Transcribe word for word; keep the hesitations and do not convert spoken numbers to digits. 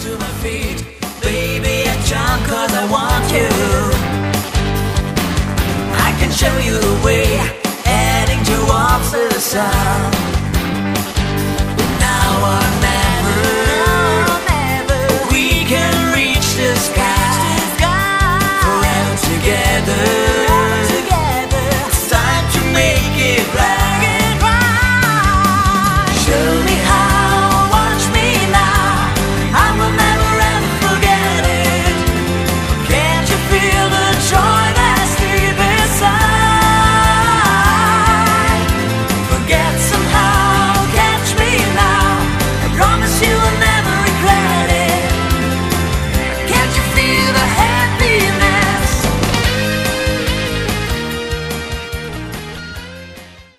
to my feet. Baby, I jump cause I want you. I can show you the way, heading towards the sun.